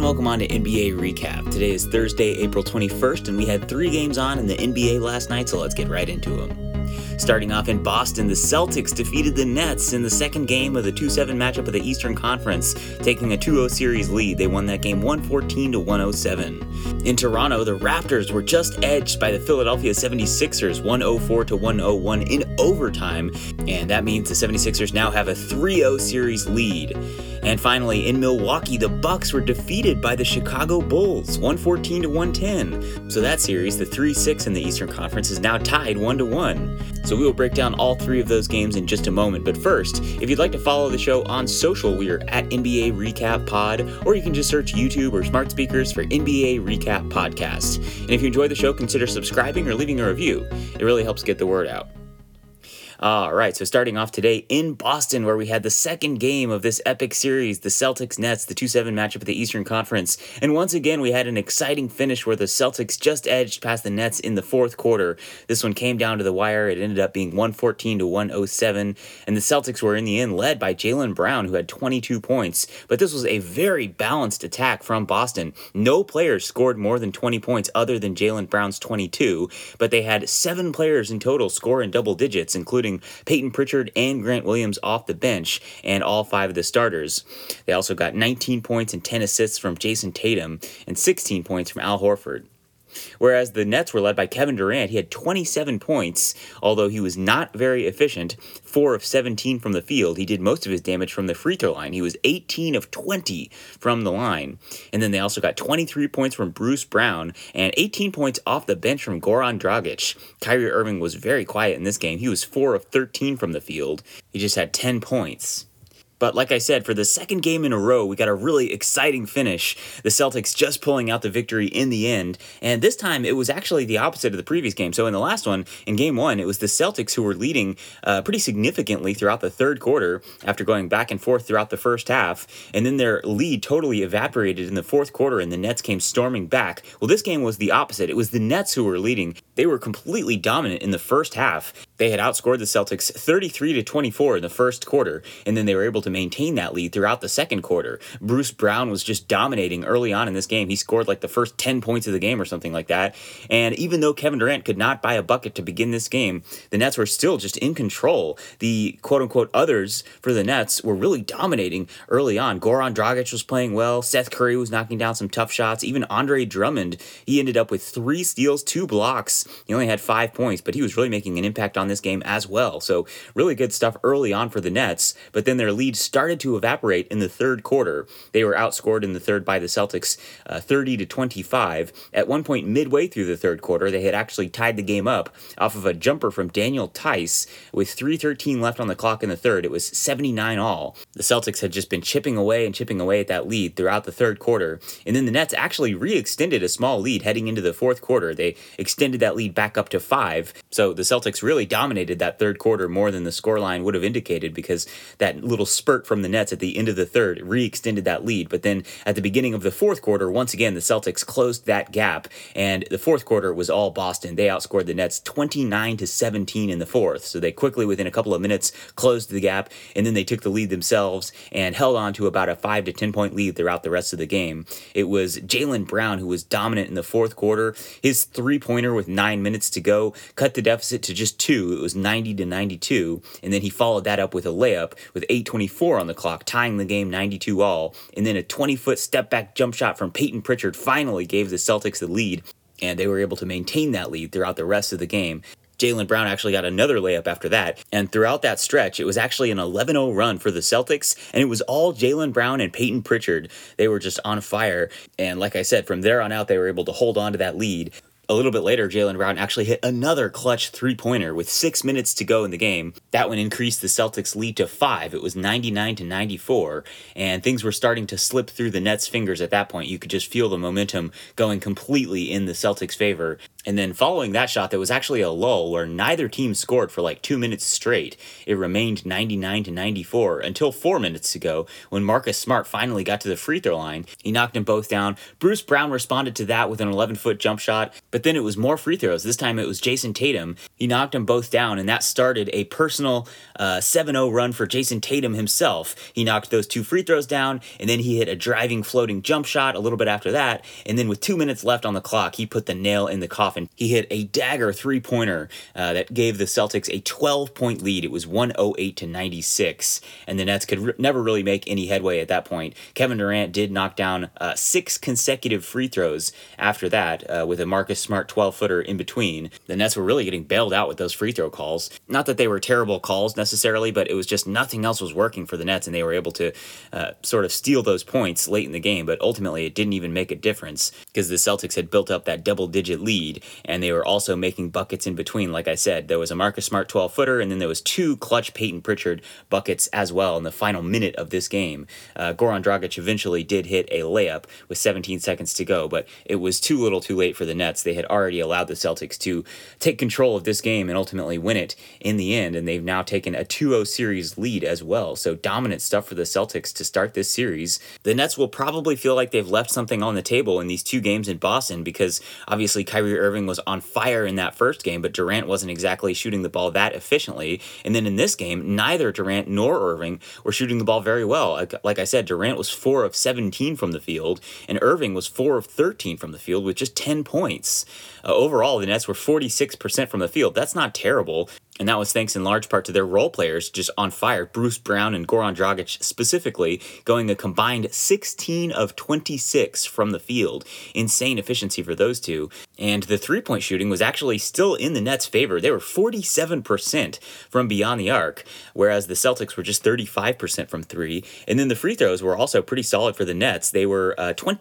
welcome on to NBA Recap. Today is Thursday, April 21st, and we had 3 games on in the NBA last night, so let's get right into them. Starting off in Boston, the Celtics defeated the Nets in the second game of the 2-7 matchup of the Eastern Conference, taking a 2-0 series lead. They won that game 114-107. In Toronto, the Raptors were just edged by the Philadelphia 76ers 104-101 in overtime, and that means the 76ers now have a 3-0 series lead. And finally, in Milwaukee, the Bucks were defeated by the Chicago Bulls 114-110. So that series, the 3-6 in the Eastern Conference, is now tied 1-1. So we will break down all 3 of those games in just a moment. But first, if you'd like to follow the show on social, we are at NBA Recap Pod, or you can just search YouTube or smart speakers for NBA Recap Podcast. And if you enjoy the show, consider subscribing or leaving a review. It really helps get the word out. Alright, so starting off today in Boston, where we had the second game of this epic series, the Celtics-Nets, the 2-7 matchup of the Eastern Conference. And once again, we had an exciting finish where the Celtics just edged past the Nets in the fourth quarter. This one came down to the wire. It ended up being 114-107, and the Celtics were in the end led by Jaylen Brown, who had 22 points. But this was a very balanced attack from Boston. No players scored more than 20 points other than Jaylen Brown's 22, but they had 7 players in total score in double digits, including Peyton Pritchard and Grant Williams off the bench, and all 5 of the starters. They also got 19 points and 10 assists from Jason Tatum, and 16 points from Al Horford. Whereas the Nets were led by Kevin Durant. He had 27 points, although he was not very efficient. 4 of 17 from the field. He did most of his damage from the free throw line. He was 18 of 20 from the line. And then they also got 23 points from Bruce Brown and 18 points off the bench from Goran Dragic. Kyrie Irving was very quiet in this game. He was 4 of 13 from the field. He just had 10 points. But like I said, for the second game in a row, we got a really exciting finish. The Celtics just pulling out the victory in the end. And this time, it was actually the opposite of the previous game. So in the last one, in game 1, it was the Celtics who were leading pretty significantly throughout the third quarter after going back and forth throughout the first half. And then their lead totally evaporated in the fourth quarter, and the Nets came storming back. Well, this game was the opposite. It was the Nets who were leading. They were completely dominant in the first half. They had outscored the Celtics 33-24 in the first quarter, and then they were able to maintain that lead throughout the second quarter. Bruce Brown was just dominating early on in this game. He scored like the first 10 points of the game or something like that. And even though Kevin Durant could not buy a bucket to begin this game, the Nets were still just in control. The quote-unquote others for the Nets were really dominating early on. Goran Dragic was playing well. Seth Curry was knocking down some tough shots. Even Andre Drummond, he ended up with 3 steals, 2 blocks. He only had 5 points, but he was really making an impact on this game as well. So really good stuff early on for the Nets, but then their lead started to evaporate in the third quarter. They were outscored in the third by the Celtics 30-25. At one point midway through the third quarter, they had actually tied the game up off of a jumper from Daniel Tice with 3:13 left on the clock in the third. It was 79 all. The Celtics had just been chipping away at that lead throughout the third quarter, and then the Nets actually re-extended a small lead heading into the fourth quarter. They extended that lead back up to 5, so the Celtics really dominated that third quarter more than the scoreline would have indicated, because that little spurt from the Nets at the end of the third re-extended that lead. But then at the beginning of the fourth quarter, once again, the Celtics closed that gap, and the fourth quarter was all Boston. They outscored the Nets 29-17 in the fourth, so they quickly, within a couple of minutes, closed the gap, and then they took the lead themselves and held on to about a 5 to 10 point lead throughout the rest of the game. It was Jaylen Brown who was dominant in the fourth quarter. His three-pointer with 9 minutes to go cut the deficit to just 2. It was 90-92, and then he followed that up with a layup with 8:24 on the clock, tying the game 92 all, and then a 20-foot step-back jump shot from Peyton Pritchard finally gave the Celtics the lead, and they were able to maintain that lead throughout the rest of the game. Jaylen Brown actually got another layup after that, and throughout that stretch, it was actually an 11-0 run for the Celtics, and it was all Jaylen Brown and Peyton Pritchard. They were just on fire, and like I said, from there on out, they were able to hold on to that lead. A little bit later, Jaylen Brown actually hit another clutch three-pointer with 6 minutes to go in the game. That one increased the Celtics' lead to 5. It was 99-94, and things were starting to slip through the Nets' fingers at that point. You could just feel the momentum going completely in the Celtics' favor. And then following that shot, there was actually a lull where neither team scored for like 2 minutes straight. It remained 99-94 until 4 minutes to go when Marcus Smart finally got to the free throw line. He knocked them both down. Bruce Brown responded to that with an 11-foot jump shot, but But then it was more free throws. This time it was Jason Tatum. He knocked them both down, and that started a personal 7-0 run for Jason Tatum himself. He knocked those 2 free throws down, and then he hit a driving, floating jump shot a little bit after that. And then with 2 minutes left on the clock, he put the nail in the coffin. He hit a dagger three-pointer that gave the Celtics a 12-point lead. It was 108-96, and the Nets could never really make any headway at that point. Kevin Durant did knock down 6 consecutive free throws after that, with a Marcus Smart 12-footer in between. The Nets were really getting bailed out with those free throw calls. Not that they were terrible calls necessarily, but it was just nothing else was working for the Nets, and they were able to sort of steal those points late in the game, but ultimately it didn't even make a difference because the Celtics had built up that double-digit lead, and they were also making buckets in between. Like I said, there was a Marcus Smart 12-footer, and then there was 2 clutch Peyton Pritchard buckets as well in the final minute of this game. Goran Dragic eventually did hit a layup with 17 seconds to go, but it was too little too late for the Nets. They had already allowed the Celtics to take control of this game and ultimately win it in the end, and they've now taken a 2-0 series lead as well. So dominant stuff for the Celtics to start this series. The Nets will probably feel like they've left something on the table in these 2 games in Boston because obviously Kyrie Irving was on fire in that first game, but Durant wasn't exactly shooting the ball that efficiently. And then in this game, neither Durant nor Irving were shooting the ball very well. Like I said, Durant was 4 of 17 from the field, and Irving was 4 of 13 from the field with just 10 points. Overall, the Nets were 46% from the field. That's not terrible. And that was thanks in large part to their role players just on fire. Bruce Brown and Goran Dragic specifically going a combined 16 of 26 from the field. Insane efficiency for those two. And the three-point shooting was actually still in the Nets' favor. They were 47% from beyond the arc, whereas the Celtics were just 35% from 3. And then the free throws were also pretty solid for the Nets. They were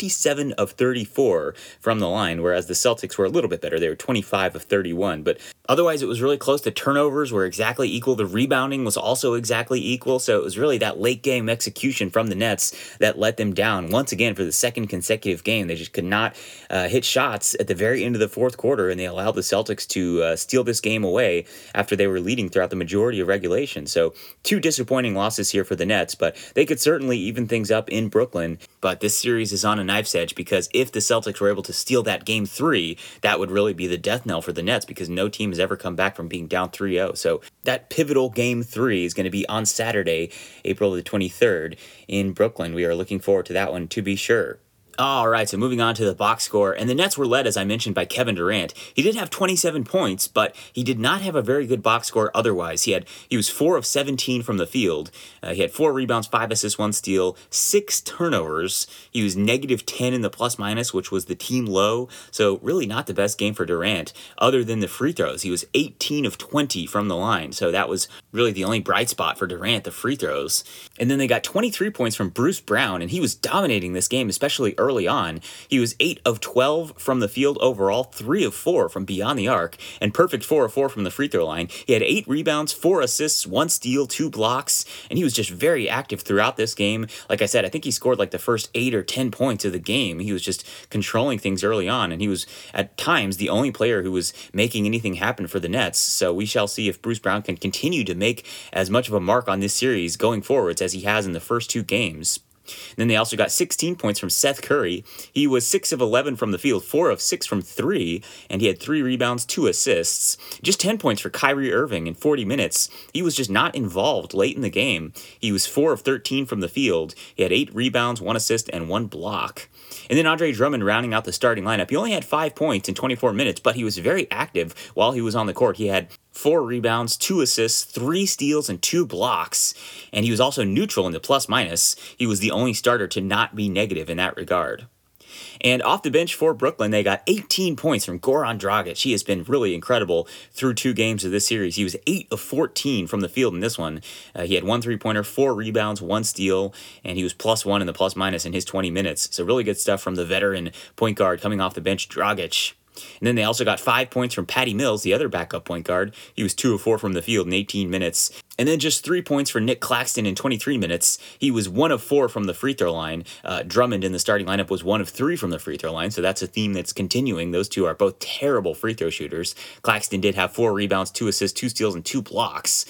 27 of 34 from the line, whereas the Celtics were a little bit better. They were 25 of 31. But otherwise, it was really close. The turnovers were exactly equal. The rebounding was also exactly equal. So it was really that late game execution from the Nets that let them down once again for the second consecutive game. They just could not hit shots at the very end of the fourth quarter, and they allowed the Celtics to steal this game away after they were leading throughout the majority of regulation. So 2 disappointing losses here for the Nets, but they could certainly even things up in Brooklyn. But this series is on a knife's edge because if the Celtics were able to steal that game 3, that would really be the death knell for the Nets because no team has ever come back from being down 3-0. So that pivotal game 3 is going to be on Saturday, April the 23rd in Brooklyn. We are looking forward to that one to be sure. All right, so moving on to the box score, and the Nets were led, as I mentioned, by Kevin Durant. He did have 27 points, but he did not have a very good box score otherwise. He was 4 of 17 from the field. He had 4 rebounds, 5 assists, 1 steal, 6 turnovers. He was negative 10 in the plus-minus, which was the team low, so really not the best game for Durant, other than the free throws. He was 18 of 20 from the line, so that was really the only bright spot for Durant, the free throws. And then they got 23 points from Bruce Brown, and he was dominating this game, especially early on. He was 8 of 12 from the field overall, 3 of 4 from beyond the arc, and perfect 4 of 4 from the free throw line. He had 8 rebounds, 4 assists, 1 steal, 2 blocks, and he was just very active throughout this game. Like I said, I think he scored like the first 8 or 10 points of the game. He was just controlling things early on, and he was at times the only player who was making anything happen for the Nets. So we shall see if Bruce Brown can continue to make as much of a mark on this series going forwards as he has in the first 2 games. Then they also got 16 points from Seth Curry. He was 6 of 11 from the field, 4 of 6 from 3, and he had 3 rebounds, 2 assists. Just 10 points for Kyrie Irving in 40 minutes. He was just not involved late in the game. He was 4 of 13 from the field. He had 8 rebounds, 1 assist, and 1 block. And then Andre Drummond rounding out the starting lineup. He only had 5 points in 24 minutes, but he was very active while he was on the court. He had 4 rebounds, 2 assists, 3 steals, and 2 blocks. And he was also neutral in the plus-minus. He was the only starter to not be negative in that regard. And off the bench for Brooklyn, they got 18 points from Goran Dragic. He has been really incredible through 2 games of this series. He was 8 of 14 from the field in this one. He had 1 3-pointer, 4 rebounds, 1 steal, and he was +1 in the plus-minus in his 20 minutes. So really good stuff from the veteran point guard coming off the bench, Dragic. And then they also got 5 points from Patty Mills, the other backup point guard. He was 2 of 4 from the field in 18 minutes. And then just 3 points for Nick Claxton in 23 minutes. He was 1 of 4 from the free throw line. Drummond in the starting lineup was 1 of 3 from the free throw line, so that's a theme that's continuing. Those two are both terrible free throw shooters. Claxton did have 4 rebounds, 2 assists, 2 steals, and 2 blocks.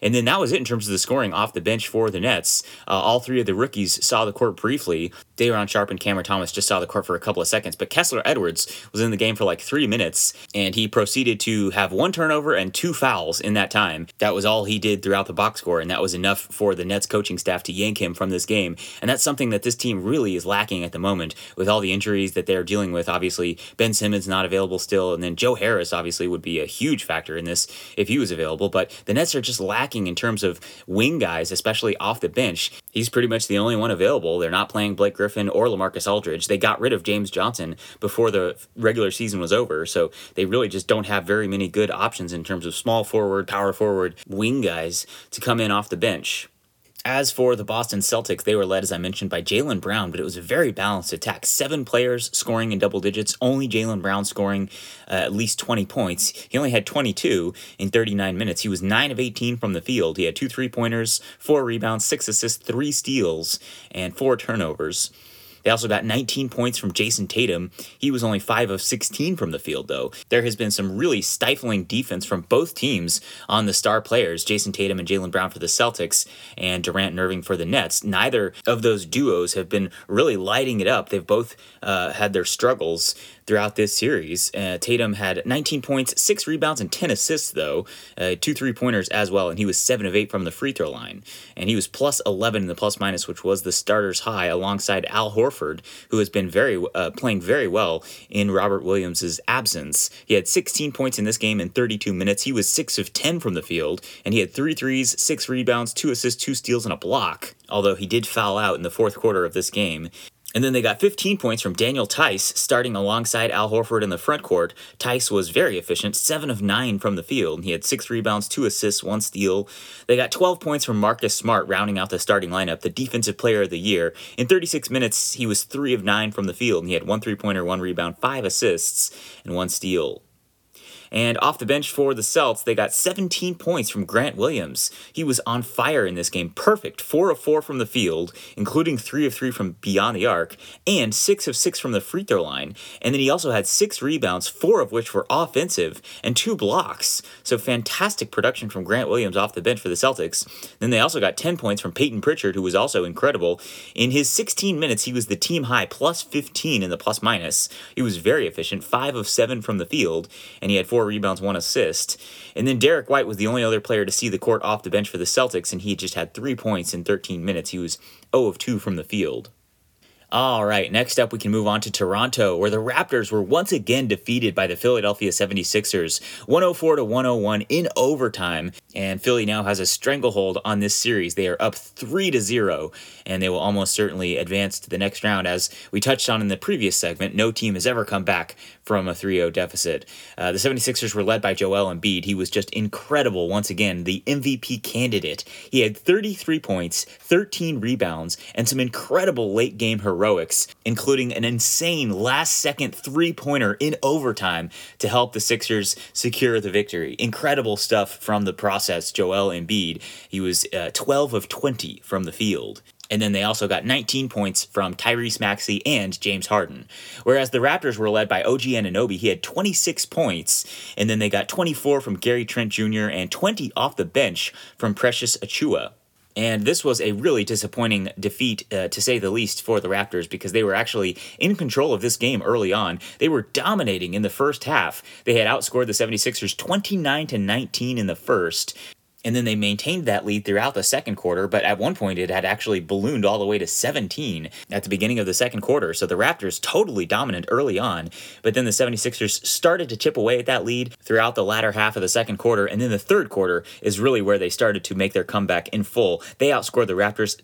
And then that was it in terms of the scoring off the bench for the Nets. All three of the rookies saw the court briefly. Daron Sharp and Cameron Thomas just saw the court for a couple of seconds, but Kessler Edwards was in the game for like 3 minutes, and he proceeded to have 1 turnover and 2 fouls in that time. That was all he did throughout the box score, and that was enough for the Nets coaching staff to yank him from this game. And that's something that this team really is lacking at the moment with all the injuries that they're dealing with. Obviously, Ben Simmons not available still, and then Joe Harris obviously would be a huge factor in this if he was available, but the Nets are just lacking in terms of wing guys, especially off the bench. He's pretty much the only one available. They're not playing Blake Griffin or LaMarcus Aldridge. They got rid of James Johnson before the regular season was over, so they really just don't have very many good options in terms of small forward, power forward, wing guys to come in off the bench. As for the Boston Celtics, they were led, as I mentioned, by Jaylen Brown, but it was a very balanced attack. 7 players scoring in double digits, only Jaylen Brown scoring at least 20 points. He only had 22 in 39 minutes. He was 9 of 18 from the field. He had 2 3-pointers, 4 rebounds, 6 assists, 3 steals, and 4 turnovers. They also got 19 points from Jason Tatum. He was only 5 of 16 from the field, though. There has been some really stifling defense from both teams on the star players, Jason Tatum and Jaylen Brown for the Celtics, and Durant and Irving for the Nets. Neither of those duos have been really lighting it up. They've both had their struggles throughout this series. Tatum had 19 points, 6 rebounds, and 10 assists, though. 2 3-pointers as well, and he was 7 of 8 from the free throw line. And he was plus 11 in the plus-minus, which was the starter's high, alongside Al Horford, who has been playing very well in Robert Williams' absence. He had 16 points in this game in 32 minutes. He was 6 of 10 from the field, and he had 3 threes, 6 rebounds, 2 assists, 2 steals, and a block, although he did foul out in the fourth quarter of this game. And then they got 15 points from Daniel Tice, starting alongside Al Horford in the front court. Tice was very efficient, 7 of 9 from the field. He had 6 rebounds, 2 assists, 1 steal. They got 12 points from Marcus Smart, rounding out the starting lineup, the defensive player of the year. In 36 minutes, he was 3 of 9 from the field, and he had 1 3-pointer, 1 rebound, 5 assists, and 1 steal. And off the bench for the Celts, they got 17 points from Grant Williams. He was on fire in this game. Perfect. 4 of 4 from the field, including 3 of 3 from beyond the arc, and 6 of 6 from the free throw line. And then he also had 6 rebounds, 4 of which were offensive, and 2 blocks. So fantastic production from Grant Williams off the bench for the Celtics. Then they also got 10 points from Peyton Pritchard, who was also incredible. In his 16 minutes, he was the team high, plus 15 in the plus-minus. He was very efficient, 5 of 7 from the field, and he had 4 rebounds, 1 assist. And then Derek White was the only other player to see the court off the bench for the Celtics, and he just had 3 points in 13 minutes. He was 0 of 2 from the field. All right, next up we can move on to Toronto, where the Raptors were once again defeated by the Philadelphia 76ers, 104-101 in overtime, and Philly now has a stranglehold on this series. They are up 3-0, and they will almost certainly advance to the next round. As we touched on in the previous segment, no team has ever come back from a 3-0 deficit. The 76ers were led by Joel Embiid. He was just incredible once again, the MVP candidate. He had 33 points, 13 rebounds, and some incredible late-game heroics, including an insane last-second 3-pointer in overtime to help the Sixers secure the victory. Incredible stuff from the process, Joel Embiid. He was 12 of 20 from the field. And then they also got 19 points from Tyrese Maxey and James Harden. Whereas the Raptors were led by OG Anunoby. He had 26 points. And then they got 24 from Gary Trent Jr. and 20 off the bench from Precious Achiuwa. And this was a really disappointing defeat, to say the least, for the Raptors, because they were actually in control of this game early on. They were dominating in the first half. They had outscored the 76ers 29-19 in the first. And then they maintained that lead throughout the second quarter, but at one point it had actually ballooned all the way to 17 at the beginning of the second quarter. So the Raptors totally dominant early on, but then the 76ers started to chip away at that lead throughout the latter half of the second quarter, and then the third quarter is really where they started to make their comeback in full. They outscored the Raptors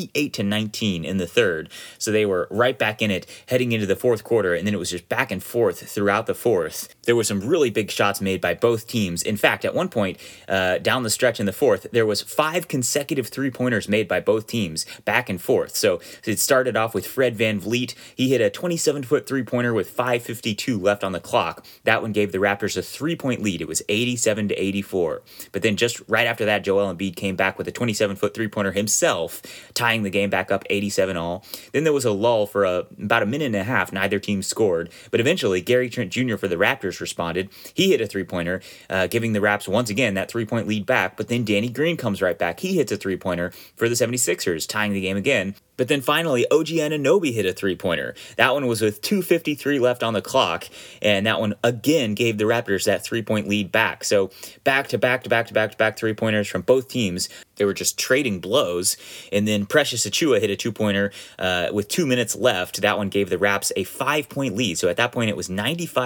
28-19 in the third, so they were right back in it heading into the fourth quarter, and then it was just back and forth throughout the fourth. There were some really big shots made by both teams. In fact, at one point down the stretch in the fourth, there was 5 consecutive 3-pointers made by both teams back and forth. So it started off with Fred VanVleet. He hit a 27-foot 3-pointer with 5:52 left on the clock. That one gave the Raptors a 3-point lead. It was 87-84. But then just right after that, Joel Embiid came back with a 27-foot 3-pointer himself, tying the game back up 87-all. Then there was a lull for about a minute and a half. Neither team scored. But eventually, Gary Trent Jr. for the Raptors responded. He hit a 3-pointer, giving the Raps once again that 3-point lead back. But but then Danny Green comes right back. He hits a three-pointer for the 76ers, tying the game again. But then finally, OG Anunoby hit a three-pointer. That one was with 2:53 left on the clock, and that one again gave the Raptors that three-point lead back. So back-to-back three-pointers from both teams. They were just trading blows. And then Precious Achiuwa hit a two-pointer with 2 minutes left. That one gave the Raps a 5-point lead. So at that point, it was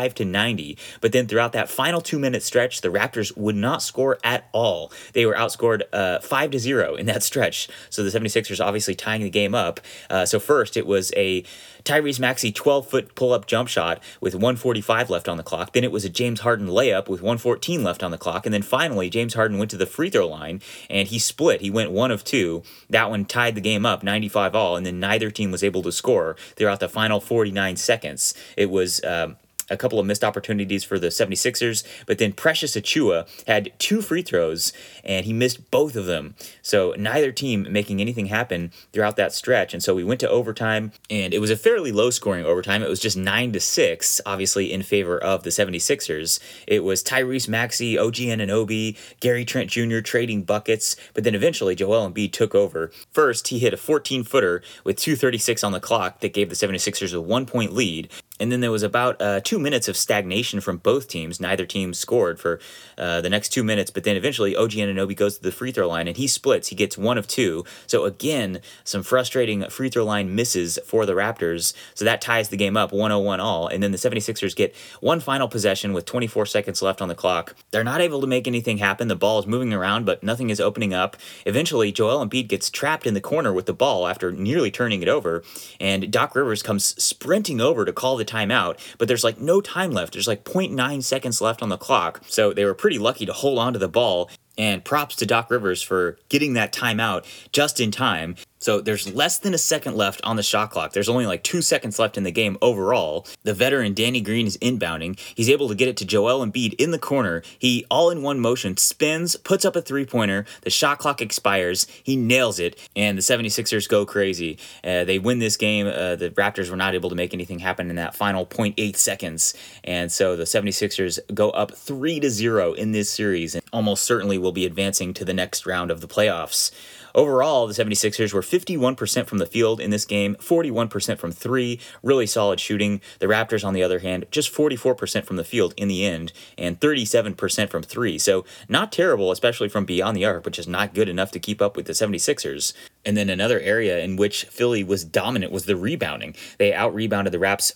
95-90. But then throughout that final 2-minute stretch, the Raptors would not score at all. They were outscored 5-0 in that stretch. So the 76ers obviously tying the game up. So first, it was a Tyrese Maxey 12-foot pull-up jump shot with 1:45 left on the clock. Then it was a James Harden layup with 1:14 left on the clock. And then finally, James Harden went to the free throw line, and he split. He went 1 of 2. That one tied the game up 95 all, and then neither team was able to score throughout the final 49 seconds. It was a couple of missed opportunities for the 76ers, but then Precious Achiuwa had 2 free throws, and he missed both of them. So neither team making anything happen throughout that stretch, and so we went to overtime, and it was a fairly low-scoring overtime. It was just 9-6, obviously in favor of the 76ers. It was Tyrese Maxey, OG Anunoby, Gary Trent Jr. trading buckets, but then eventually Joel Embiid took over. First, he hit a 14-footer with 2:36 on the clock that gave the 76ers a 1-point lead. And then there was about 2 minutes of stagnation from both teams. Neither team scored for the next 2 minutes, but then eventually OG Anunoby goes to the free throw line, and he splits. He gets 1 of 2. So again, some frustrating free throw line misses for the Raptors. So that ties the game up 101 all. And then the 76ers get one final possession with 24 seconds left on the clock. They're not able to make anything happen. The ball is moving around, but nothing is opening up. Eventually, Joel Embiid gets trapped in the corner with the ball after nearly turning it over, and Doc Rivers comes sprinting over to call the timeout, but there's like no time left. There's like 0.9 seconds left on the clock. So they were pretty lucky to hold on to the ball, and props to Doc Rivers for getting that timeout just in time. So there's less than a second left on the shot clock. There's only like 2 seconds left in the game overall. The veteran Danny Green is inbounding. He's able to get it to Joel Embiid in the corner. He, all in one motion, spins, puts up a three-pointer. The shot clock expires. He nails it, and the 76ers go crazy. They win this game. The Raptors were not able to make anything happen in that final 0.8 seconds. And so the 76ers go up 3-0 in this series, and almost certainly will be advancing to the next round of the playoffs. Overall, the 76ers were 51% from the field in this game, 41% from 3, really solid shooting. The Raptors, on the other hand, just 44% from the field in the end, and 37% from 3. So not terrible, especially from beyond the arc, but just not good enough to keep up with the 76ers. And then another area in which Philly was dominant was the rebounding. They out-rebounded the Raps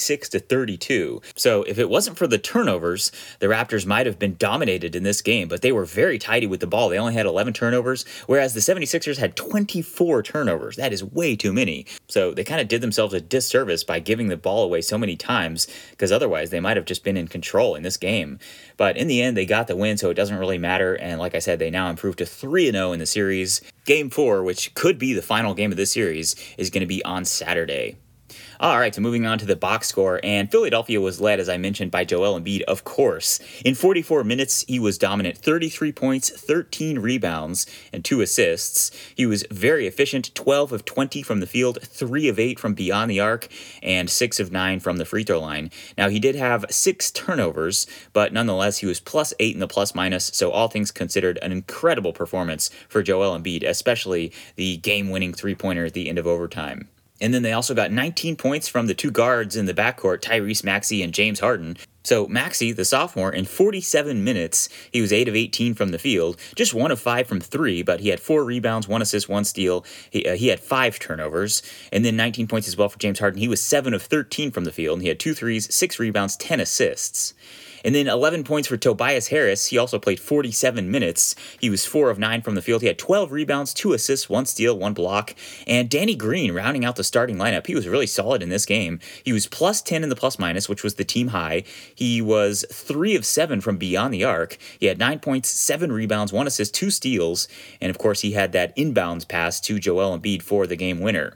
46-32. So if it wasn't for the turnovers, the Raptors might have been dominated in this game, but they were very tidy with the ball. They only had 11 turnovers, whereas the 76ers had 24 turnovers. That is way too many. So they kind of did themselves a disservice by giving the ball away so many times, because otherwise they might have just been in control in this game. But in the end, they got the win, so it doesn't really matter. And like I said, they now improved to 3-0 in the series. Game 4, which could be the final game of this series, is going to be on Saturday. All right, so moving on to the box score, and Philadelphia was led, as I mentioned, by Joel Embiid, of course. In 44 minutes, he was dominant, 33 points, 13 rebounds, and 2 assists. He was very efficient, 12 of 20 from the field, 3 of 8 from beyond the arc, and 6 of 9 from the free throw line. Now, he did have 6 turnovers, but nonetheless, he was +8 in the plus-minus, so all things considered, an incredible performance for Joel Embiid, especially the game-winning three-pointer at the end of overtime. And then they also got 19 points from the 2 guards in the backcourt, Tyrese Maxey and James Harden. So Maxey, the sophomore, in 47 minutes, he was 8 of 18 from the field, just 1 of 5 from 3, but he had 4 rebounds, 1 assist, 1 steal. He had 5 turnovers, and then 19 points as well for James Harden. He was 7 of 13 from the field, and he had 2 threes, 6 rebounds, 10 assists. And then 11 points for Tobias Harris. He also played 47 minutes. He was 4 of 9 from the field. He had 12 rebounds, 2 assists, 1 steal, 1 block. And Danny Green rounding out the starting lineup. He was really solid in this game. He was +10 in the plus-minus, which was the team high. He was 3 of 7 from beyond the arc. He had 9 points, 7 rebounds, 1 assist, 2 steals. And of course, he had that inbounds pass to Joel Embiid for the game winner.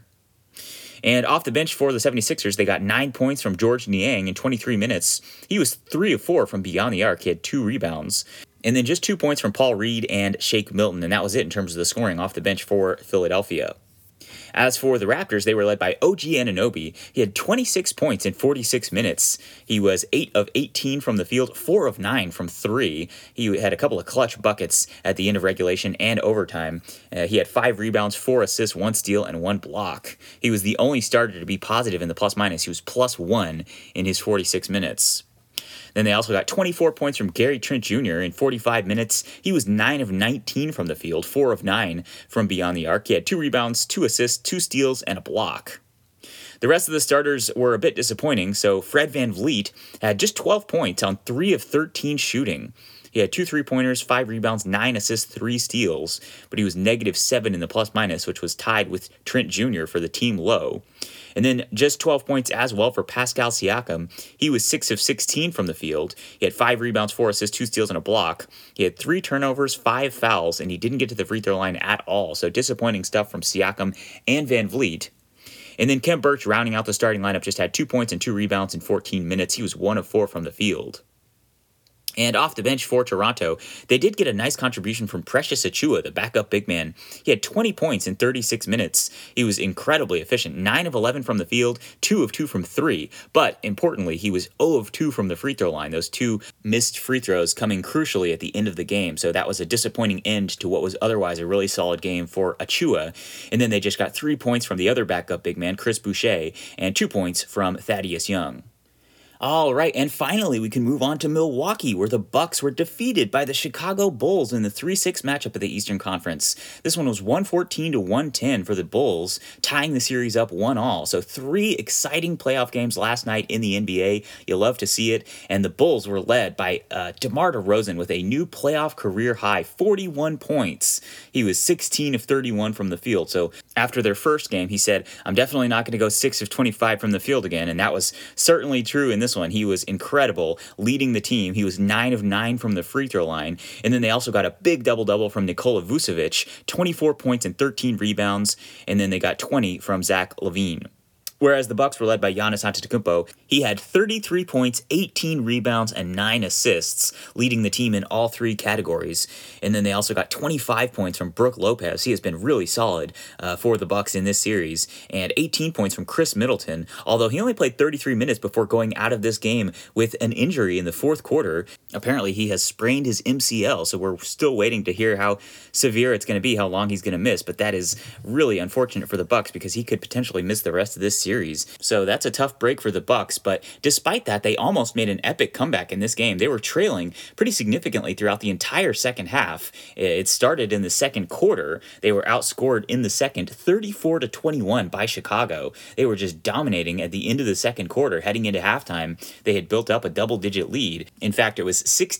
And off the bench for the 76ers, they got 9 points from George Niang in 23 minutes. He was 3 of 4 from beyond the arc. He had 2 rebounds. And then just 2 points from Paul Reed and Shake Milton, and that was it in terms of the scoring off the bench for Philadelphia. As for the Raptors, they were led by OG Anunoby. He had 26 points in 46 minutes. He was 8 of 18 from the field, 4 of 9 from 3. He had a couple of clutch buckets at the end of regulation and overtime. He had 5 rebounds, 4 assists, 1 steal, and 1 block. He was the only starter to be positive in the plus-minus. He was +1 in his 46 minutes. Then they also got 24 points from Gary Trent Jr. in 45 minutes. He was 9 of 19 from the field, 4 of 9 from beyond the arc. He had 2 rebounds, 2 assists, 2 steals, and a block. The rest of the starters were a bit disappointing, so Fred VanVleet had just 12 points on 3 of 13 shooting. He had 2 3-pointers, 5 rebounds, 9 assists, 3 steals, but he was -7 in the plus-minus, which was tied with Trent Jr. for the team low. And then just 12 points as well for Pascal Siakam. He was 6 of 16 from the field. He had 5 rebounds, 4 assists, 2 steals, and a block. He had 3 turnovers, 5 fouls, and he didn't get to the free throw line at all. So disappointing stuff from Siakam and VanVleet. And then Khem Birch, rounding out the starting lineup, just had 2 points and 2 rebounds in 14 minutes. He was 1 of 4 from the field. And off the bench for Toronto, they did get a nice contribution from Precious Achiuwa, the backup big man. He had 20 points in 36 minutes. He was incredibly efficient, 9 of 11 from the field, 2 of 2 from 3. But importantly, he was 0 of 2 from the free throw line, those 2 missed free throws coming crucially at the end of the game. So that was a disappointing end to what was otherwise a really solid game for Achiuwa. And then they just got 3 points from the other backup big man, Chris Boucher, and 2 points from Thaddeus Young. All right, and finally we can move on to Milwaukee, where the Bucks were defeated by the Chicago Bulls in the 3-6 matchup of the Eastern Conference. This one was 114-110 for the Bulls, tying the series up 1-1. So 3 exciting playoff games last night in the NBA. You love to see it. And the Bulls were led by DeMar DeRozan with a new playoff career high, 41 points. He was 16 of 31 from the field. So after their first game, he said, "I'm definitely not going to go 6 of 25 from the field again." And that was certainly true in this one. He was incredible, leading the team. He was 9 of 9 from the free throw line. And then they also got a big double-double from Nikola Vucevic, 24 points and 13 rebounds. And then they got 20 from Zach LaVine. Whereas the Bucks were led by Giannis Antetokounmpo, he had 33 points, 18 rebounds, and 9 assists, leading the team in all 3 categories. And then they also got 25 points from Brook Lopez. He has been really solid for the Bucks in this series, and 18 points from Chris Middleton, although he only played 33 minutes before going out of this game with an injury in the 4th quarter. Apparently, he has sprained his MCL, so we're still waiting to hear how severe it's going to be, how long he's going to miss, but that is really unfortunate for the Bucks because he could potentially miss the rest of this series. So that's a tough break for the Bucks, but despite that, they almost made an epic comeback in this game. They were trailing pretty significantly throughout the entire second half. It started in the second quarter. They were outscored in the second 34-21 by Chicago. They were just dominating at the end of the second quarter. Heading into halftime, they had built up a double-digit lead. In fact, it was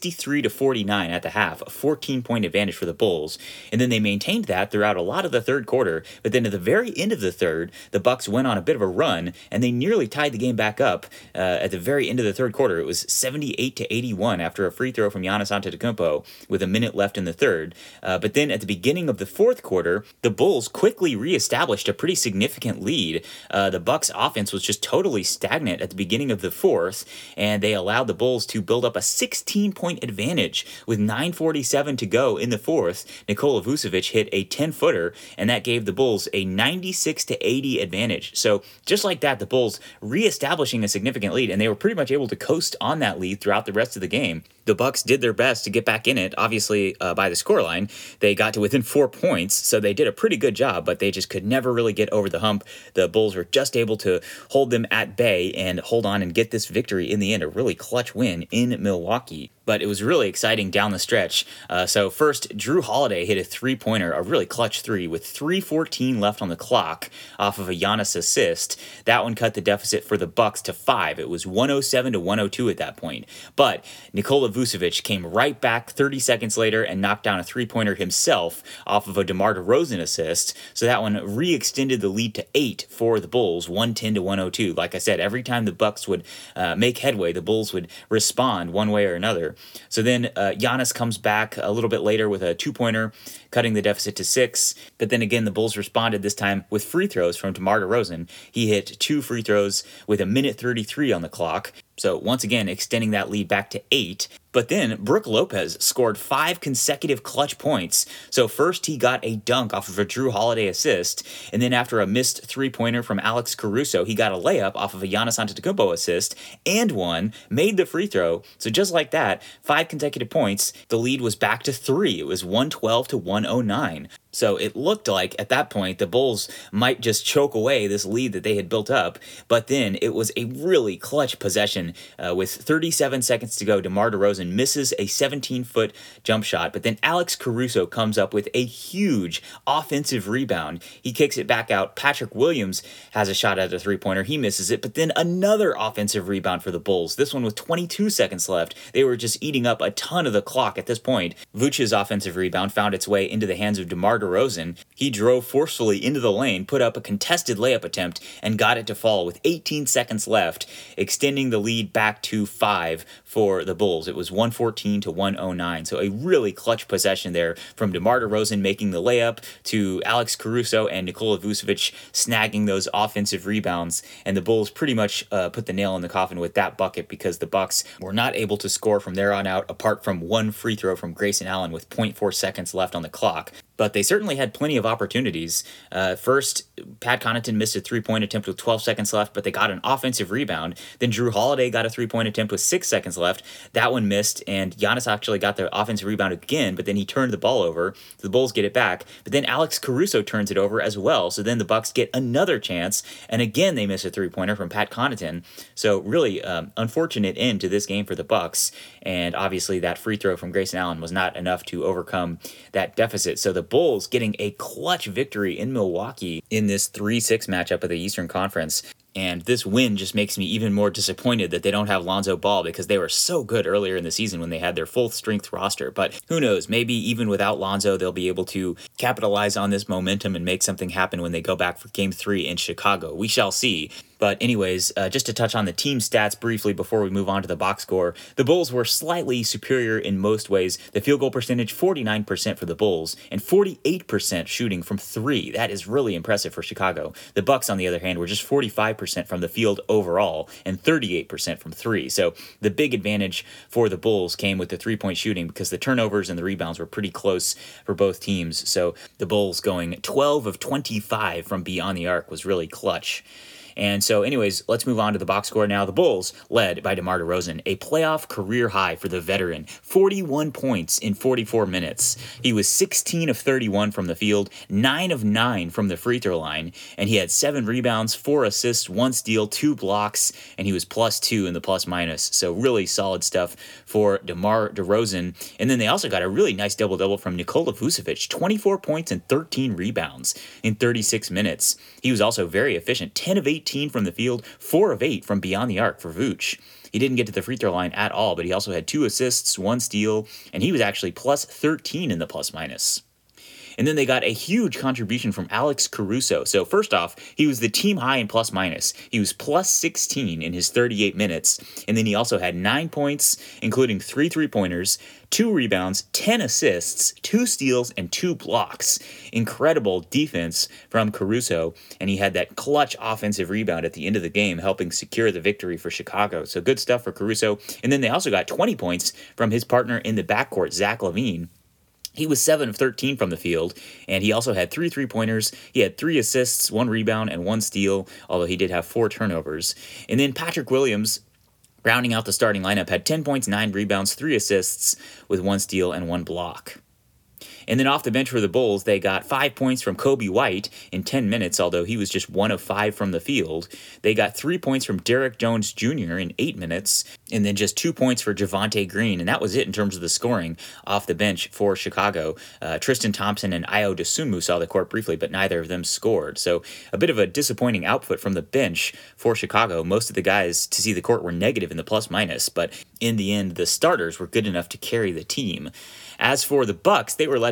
63-49 at the half, a 14-point advantage for the Bulls. And then they maintained that throughout a lot of the third quarter, but then at the very end of the third, the Bucks went on a bit of a run, and they nearly tied the game back up at the very end of the third quarter. It was 78-81 after a free throw from Giannis Antetokounmpo with a minute left in the third. But then at the beginning of the fourth quarter, the Bulls quickly reestablished a pretty significant lead. The Bucks offense was just totally stagnant at the beginning of the fourth, and they allowed the Bulls to build up a 16-point advantage with 9:47 to go in the fourth. Nikola Vucevic hit a 10-footer, and that gave the Bulls a 96-80 advantage. So just like that, the Bulls reestablishing a significant lead, and they were pretty much able to coast on that lead throughout the rest of the game. The Bucks did their best to get back in it, obviously by the scoreline. They got to within 4 points, so they did a pretty good job, but they just could never really get over the hump. The Bulls were just able to hold them at bay and hold on and get this victory in the end, a really clutch win in Milwaukee. But it was really exciting down the stretch. So first, Drew Holiday hit a three-pointer, a really clutch three, with 3:14 left on the clock off of a Giannis assist. That one cut the deficit for the Bucks to 5. It was 107-102 at that point. But Nikola Vucevic came right back 30 seconds later and knocked down a three-pointer himself off of a DeMar DeRozan assist. So that one re-extended the lead to 8 for the Bulls, 110-102. Like I said, every time the Bucks would make headway, the Bulls would respond one way or another. So then Giannis comes back a little bit later with a two-pointer, cutting the deficit to 6. But then again, the Bulls responded this time with free throws from DeMar DeRozan. He hit 2 free throws with a minute 33 on the clock. So once again, extending that lead back to 8. But then Brook Lopez scored 5 consecutive clutch points. So first he got a dunk off of a Jrue Holiday assist, and then after a missed three-pointer from Alex Caruso, he got a layup off of a Giannis Antetokounmpo assist, and made the free throw. So just like that, 5 consecutive points, the lead was back to 3. It was 112 to 109. So it looked like at that point the Bulls might just choke away this lead that they had built up, but then it was a really clutch possession. With 37 seconds to go, DeMar DeRozan misses a 17-foot jump shot, but then Alex Caruso comes up with a huge offensive rebound. He kicks it back out. Patrick Williams has a shot at a three-pointer. He misses it, but then another offensive rebound for the Bulls. This one with 22 seconds left. They were just eating up a ton of the clock at this point. Vooch's offensive rebound found its way into the hands of DeMar DeRozan. He drove forcefully into the lane, put up a contested layup attempt, and got it to fall with 18 seconds left, extending the lead back to 5 for the Bulls. It was 114 to 109. So a really clutch possession there from DeMar DeRozan making the layup to Alex Caruso and Nikola Vucevic snagging those offensive rebounds. And the Bulls pretty much put the nail in the coffin with that bucket because the Bucks were not able to score from there on out apart from one free throw from Grayson Allen with 0.4 seconds left on the clock. But they certainly had plenty of opportunities. First, Pat Connaughton missed a three-point attempt with 12 seconds left, but they got an offensive rebound. Then Jrue Holiday got a three-point attempt with 6 seconds left. That one missed, and Giannis actually got the offensive rebound again, but then he turned the ball over. So the Bulls get it back. But then Alex Caruso turns it over as well. So then the Bucks get another chance, and again they miss a three-pointer from Pat Connaughton. So really unfortunate end to this game for the Bucks. And obviously that free throw from Grayson Allen was not enough to overcome that deficit. So the Bulls getting a clutch victory in Milwaukee in this 3-6 matchup of the Eastern Conference. And this win just makes me even more disappointed that they don't have Lonzo Ball because they were so good earlier in the season when they had their full-strength roster. But who knows, maybe even without Lonzo, they'll be able to capitalize on this momentum and make something happen when they go back for Game 3 in Chicago. We shall see. But anyways, just to touch on the team stats briefly before we move on to the box score, the Bulls were slightly superior in most ways. The field goal percentage, 49% for the Bulls, and 48% shooting from 3. That is really impressive for Chicago. The Bucks, on the other hand, were just 45% from the field overall and 38% from 3. So the big advantage for the Bulls came with the three-point shooting because the turnovers and the rebounds were pretty close for both teams. So the Bulls going 12 of 25 from beyond the arc was really clutch. And so anyways, let's move on to the box score now. The Bulls, led by DeMar DeRozan, a playoff career high for the veteran, 41 points in 44 minutes. He was 16 of 31 from the field, 9 of 9 from the free throw line, and he had 7 rebounds, 4 assists, 1 steal, 2 blocks, and he was +2 in the plus-minus. So really solid stuff for DeMar DeRozan. And then they also got a really nice double-double from Nikola Vucevic, 24 points and 13 rebounds in 36 minutes. He was also very efficient, 10 of 18 from the field, 4 of 8 from beyond the arc for Vooch. He didn't get to the free throw line at all, but he also had 2 assists, 1 steal, and he was actually +13 in the plus-minus. And then they got a huge contribution from Alex Caruso. So first off, he was the team high in plus-minus. He was +16 in his 38 minutes. And then he also had 9 points, including 3 three-pointers, 2 rebounds, 10 assists, 2 steals, and 2 blocks. Incredible defense from Caruso. And he had that clutch offensive rebound at the end of the game, helping secure the victory for Chicago. So good stuff for Caruso. And then they also got 20 points from his partner in the backcourt, Zach LaVine. He was 7 of 13 from the field, and he also had 3 three-pointers. He had 3 assists, 1 rebound, and 1 steal, although he did have 4 turnovers. And then Patrick Williams, rounding out the starting lineup, had 10 points, 9 rebounds, 3 assists, with 1 steal and 1 block. And then off the bench for the Bulls, they got 5 points from Kobe White in 10 minutes, although he was just 1 of 5 from the field. They got 3 points from Derek Jones Jr. in 8 minutes, and then just 2 points for Javonte Green, and that was it in terms of the scoring off the bench for Chicago. Tristan Thompson and Ayo Dosunmu saw the court briefly, but neither of them scored. So a bit of a disappointing output from the bench for Chicago. Most of the guys to see the court were negative in the plus-minus, but in the end, the starters were good enough to carry the team. As for the Bucks, they were led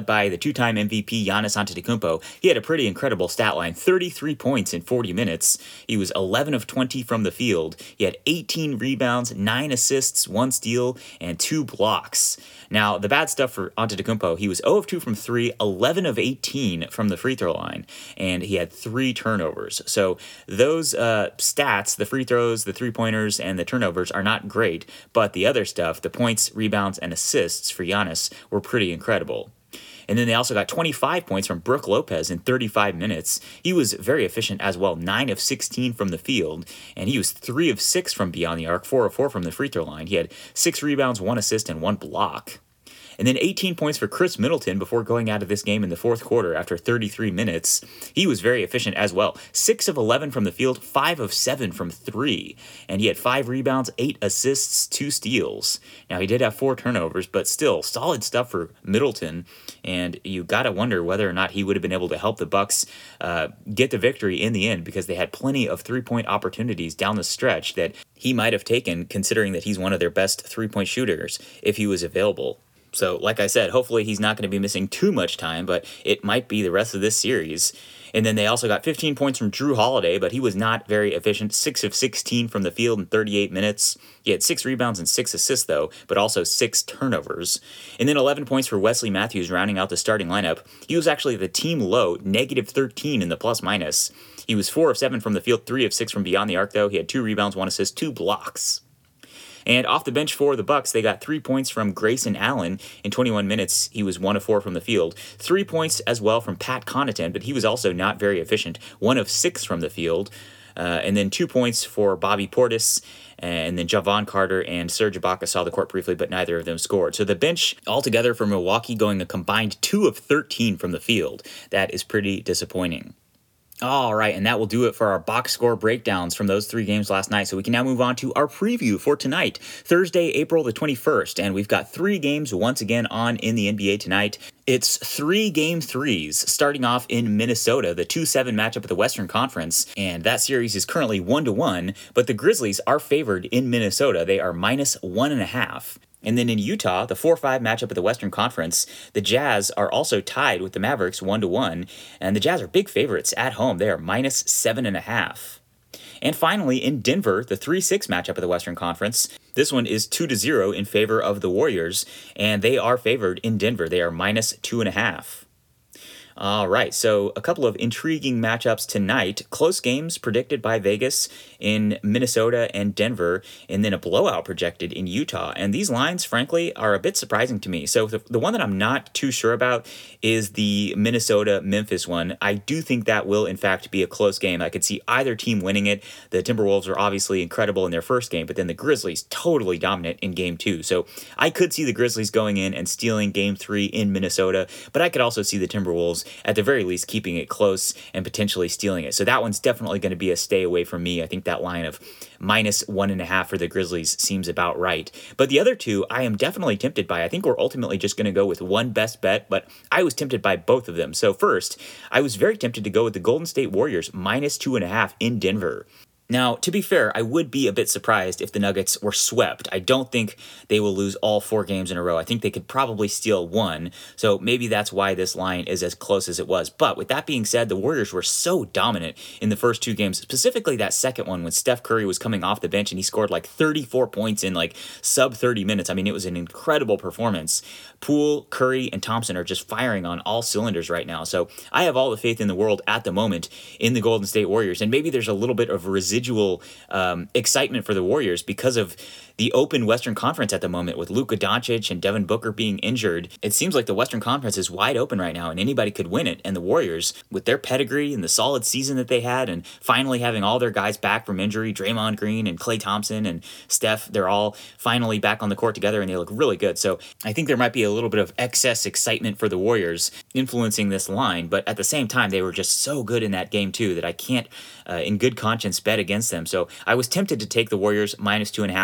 led by the two-time MVP Giannis Antetokounmpo. He had a pretty incredible stat line, 33 points in 40 minutes. He was 11 of 20 from the field. He had 18 rebounds, 9 assists, 1 steal, and 2 blocks. Now, the bad stuff for Antetokounmpo, he was 0 of 2 from 3, 11 of 18 from the free throw line, and he had 3 turnovers. So those stats, the free throws, the three-pointers, and the turnovers are not great, but the other stuff, the points, rebounds, and assists for Giannis were pretty incredible. And then they also got 25 points from Brook Lopez in 35 minutes. He was very efficient as well, 9 of 16 from the field, and he was 3 of 6 from beyond the arc, 4 of 4 from the free throw line. He had 6 rebounds, 1 assist, and 1 block. And then 18 points for Chris Middleton before going out of this game in the fourth quarter after 33 minutes. He was very efficient as well. 6 of 11 from the field, 5 of 7 from 3. And he had 5 rebounds, 8 assists, 2 steals. Now, he did have 4 turnovers, but still solid stuff for Middleton. And you got to wonder whether or not he would have been able to help the Bucks get the victory in the end, because they had plenty of three-point opportunities down the stretch that he might have taken, considering that he's one of their best three-point shooters if he was available. So, like I said, hopefully he's not going to be missing too much time, but it might be the rest of this series. And then they also got 15 points from Jrue Holiday, but he was not very efficient. 6 of 16 from the field in 38 minutes. He had 6 rebounds and 6 assists, though, but also 6 turnovers. And then 11 points for Wesley Matthews, rounding out the starting lineup. He was actually the team low, negative 13 in the plus-minus. He was 4 of 7 from the field, 3 of 6 from beyond the arc, though. He had 2 rebounds, 1 assist, 2 blocks. And off the bench for the Bucks, they got 3 points from Grayson Allen in 21 minutes. He was 1 of 4 from the field. 3 points as well from Pat Connaughton, but he was also not very efficient. 1 of 6 from the field. And then 2 points for Bobby Portis. And then Javon Carter and Serge Ibaka saw the court briefly, but neither of them scored. So the bench altogether for Milwaukee going a combined 2 of 13 from the field. That is pretty disappointing. All right, and that will do it for our box score breakdowns from those 3 games last night. So we can now move on to our preview for tonight, Thursday, April the 21st. And we've got 3 games once again on in the NBA tonight. It's 3 game 3s, starting off in Minnesota, the 2-7 matchup of the Western Conference. And that series is currently 1-1, but the Grizzlies are favored in Minnesota. They are minus 1.5. And then in Utah, the 4-5 matchup of the Western Conference, the Jazz are also tied with the Mavericks 1-1, and the Jazz are big favorites at home. They are minus 7.5. And finally, in Denver, the 3-6 matchup of the Western Conference, this one is 2-0 in favor of the Warriors, and they are favored in Denver. They are minus 2.5. All right, so a couple of intriguing matchups tonight. Close games predicted by Vegas in Minnesota and Denver, and then a blowout projected in Utah. And these lines, frankly, are a bit surprising to me. So the one that I'm not too sure about is the Minnesota-Memphis one. I do think that will, in fact, be a close game. I could see either team winning it. The Timberwolves are obviously incredible in their first game, but then the Grizzlies totally dominant in Game 2. So I could see the Grizzlies going in and stealing Game 3 in Minnesota, but I could also see the Timberwolves at the very least keeping it close and potentially stealing it. So that one's definitely going to be a stay away from me. I think that line of minus 1.5 for the Grizzlies seems about right. But the other two I am definitely tempted by. I think we're ultimately just going to go with one best bet, but I was tempted by both of them. So first, I was very tempted to go with the Golden State Warriors minus 2.5 in Denver. Now, to be fair, I would be a bit surprised if the Nuggets were swept. I don't think they will lose all 4 games in a row. I think they could probably steal 1, so maybe that's why this line is as close as it was. But with that being said, the Warriors were so dominant in the first 2 games, specifically that second one when Steph Curry was coming off the bench and he scored like 34 points in like sub 30 minutes. I mean, it was an incredible performance. Poole, Curry, and Thompson are just firing on all cylinders right now. So I have all the faith in the world at the moment in the Golden State Warriors, and maybe there's a little bit of residual excitement for the Warriors because of the open Western Conference at the moment with Luka Doncic and Devin Booker being injured. It seems like the Western Conference is wide open right now and anybody could win it. And the Warriors, with their pedigree and the solid season that they had and finally having all their guys back from injury, Draymond Green and Klay Thompson and Steph, they're all finally back on the court together and they look really good. So I think there might be a little bit of excess excitement for the Warriors influencing this line, but at the same time, they were just so good in that game too that I can't in good conscience bet against them. So I was tempted to take the Warriors minus 2.5 just because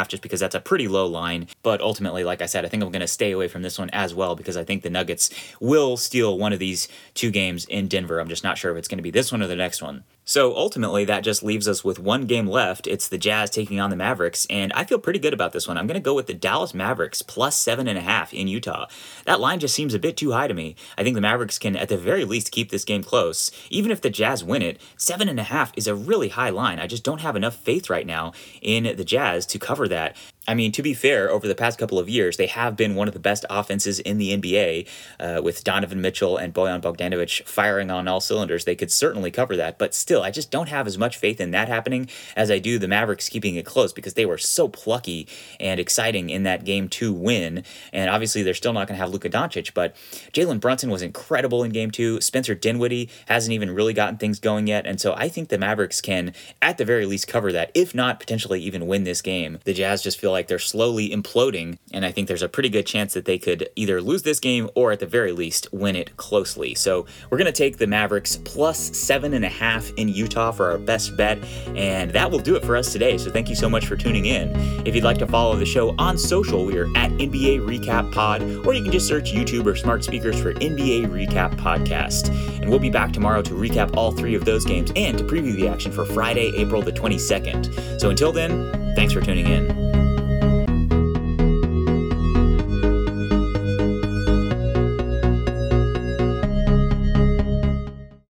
that's a pretty low line. But ultimately, like I said, I think I'm going to stay away from this one as well because I think the Nuggets will steal one of these two games in Denver. I'm just not sure if it's going to be this one or the next one. So ultimately, that just leaves us with one game left. It's the Jazz taking on the Mavericks, and I feel pretty good about this one. I'm going to go with the Dallas Mavericks plus 7.5 in Utah. That line just seems a bit too high to me. I think the Mavericks can, at the very least, keep this game close. Even if the Jazz win it, 7.5 is a really high line. I just don't have enough faith right now in the Jazz to cover that. I mean, to be fair, over the past couple of years, they have been one of the best offenses in the NBA with Donovan Mitchell and Bojan Bogdanovic firing on all cylinders. They could certainly cover that, but still, I just don't have as much faith in that happening as I do the Mavericks keeping it close because they were so plucky and exciting in that Game 2 win, and obviously they're still not going to have Luka Doncic, but Jalen Brunson was incredible in Game 2. Spencer Dinwiddie hasn't even really gotten things going yet, and so I think the Mavericks can, at the very least, cover that, if not potentially even win this game. The Jazz just feel like they're slowly imploding, and I think there's a pretty good chance that they could either lose this game or at the very least win it closely. So we're going to take the Mavericks plus 7.5 in Utah for our best bet, and that will do it for us today. So thank you so much for tuning in. If you'd like to follow the show on social, we are at NBA Recap Pod, or you can just search YouTube or smart speakers for NBA Recap Podcast. And we'll be back tomorrow to recap all three of those games and to preview the action for Friday, April the 22nd. So until then, thanks for tuning in.